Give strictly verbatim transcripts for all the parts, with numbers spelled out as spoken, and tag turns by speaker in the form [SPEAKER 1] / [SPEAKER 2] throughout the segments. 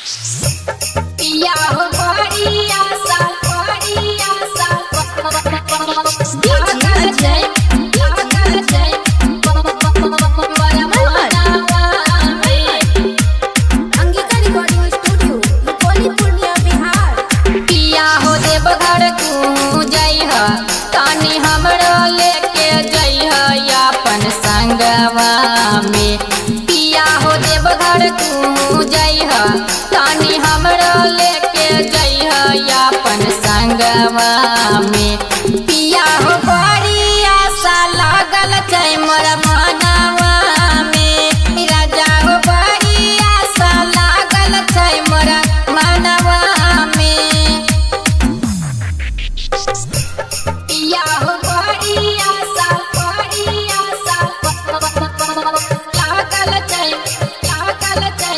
[SPEAKER 1] पिया हो बढ़िया साल बढ़िया साल जय जय
[SPEAKER 2] अंगिका रिकॉर्डिंग स्टूडियो रुपौली पूर्णिया बिहार।
[SPEAKER 1] पिया हो देवघर तू जइह तानी हमरो लेके जइह अपन संगवा में। पिया हो देवघर तू जइह तानी हमरो लेके जइह अपन संगवा में। पिया हो बढ़िया सा लागल छै मोर मनवा में। राजा हो बढ़िया सा लागल छै मोर मनवा में। पिया हो बढ़िया सा बढ़िया सा लागल छै लागल छै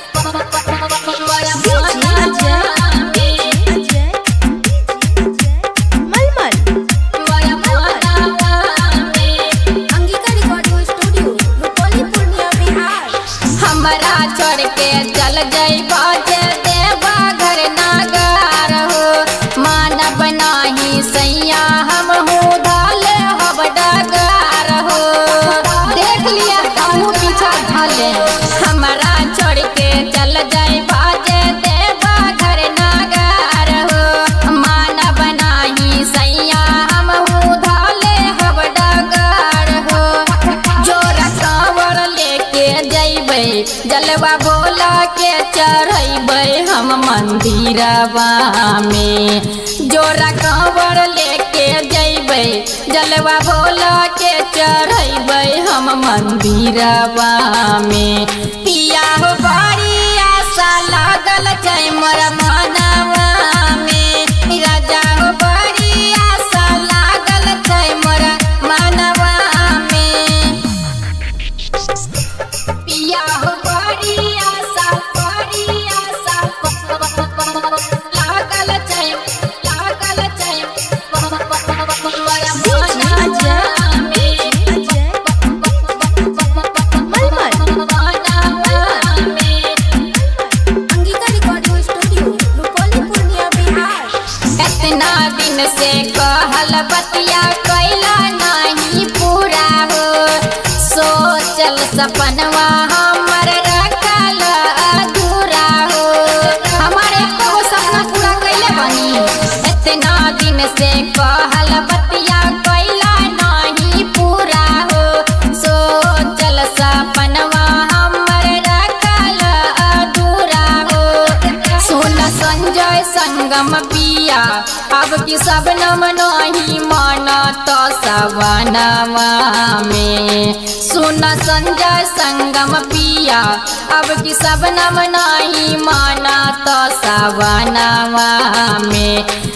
[SPEAKER 1] हमरा छोड़ के चल जइबा जे देवा घर नागर हो। मानब नाही सैया हम हूँ धाले हब डगर हो। देख लिया हमहू पीछा धाले। हमरा छोड़ के चल जइबा जे देवा घर नागर हो। मानब नाही सैया हम हूँ धाले हब डगर हो। जोरा कांवर लेके जइबै जलवा बोला के चढ़ैबै हम मंदिरवा में। जोरा कांवर लेके जइबै जलवा बोला के चढ़ैबै हम मंदिरवा में। पिया हो बढ़िया सा लागल छै मोर मनवा में। राजा हो बढ़िया सा लागल छै मोर मनवा में। पिया हो बढ़िया सा बढ़िया सा लागल छै लागल छै
[SPEAKER 2] अंगिका रिकॉर्डिंग स्टूडियो रुपौली पूर्णिया बिहार।
[SPEAKER 1] इतना दिन से कहल बतिया कैला नहीं पूरा हो। सोचल सपनवा हमर रखल अधूरा हो। हमारे को सपना पूरा कैले बनी। इतना दिन से कहल बतिया कैला नहीं पूरा हो। सोचल सपनवा हमर रखल अधूरा हो। सुन संजय संगम पिया अब की सब नम नहीं मानत सवनवा में। सुन संजय संगम पिया अब की सब नम नहीं मानत सवनवा में।